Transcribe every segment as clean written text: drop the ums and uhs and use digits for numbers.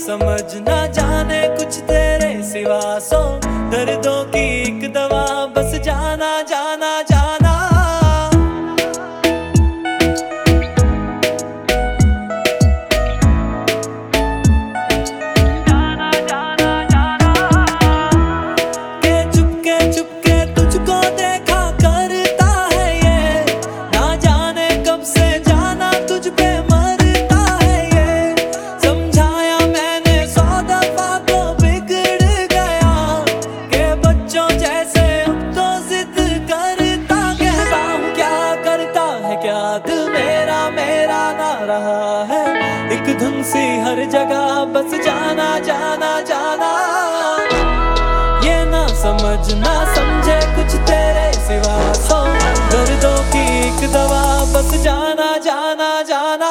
समझ ना जाने कुछ तेरे सिवा, सो दर्दों की एक दवा, बस जाना जाना जाना। चुपके तुझको देखा करता है ये, ना जाने कब से जाना तुझ पे मरता है ये। समझाया मैंने 100 दफा तो बिगड़ गया, के बच्चों जैसे अब तो जिद करता। कहता हूँ क्या करता है क्या दिल मेरा मेरा ना रहा है, एक धुन सी हर जगह बस जाना जाना जाना। ये ना समझ ना समझे कुछ तेरे सिवा, सो दर्दों की एक दवा, बस जाना जाना जाना।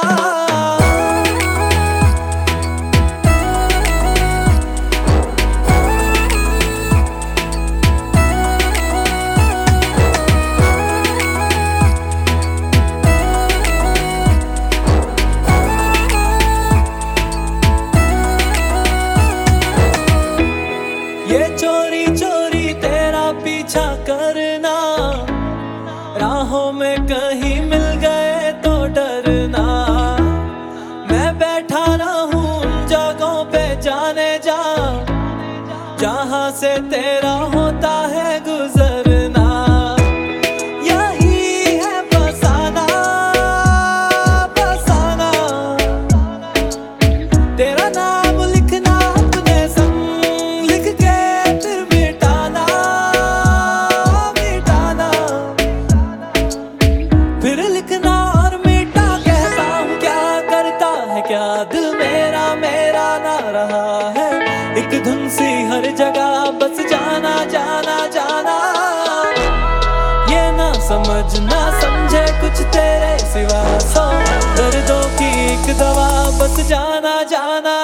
ये चोरी चोरी तेरा पीछा करना, राहों में कहीं मिल गए तो डरना। मैं बैठा रहूं उन जगहों पे जाने जा, जहां से तेरा होता है गुजरना। यही है बसाना बसाना, तेरा नाम लिखना अपने संग, लिख के फिर मिटाना मिटाना, फिर लिखना और मिटा। कहता हूँ क्या करता है क्या दिल मेरा मेरा ना रहा है, एक धुन सी हर जगह बस जाना जाना जाना। ये ना समझ ना समझे कुछ तेरे सिवा, सो दर्दों की एक दवा, बस जाना जाना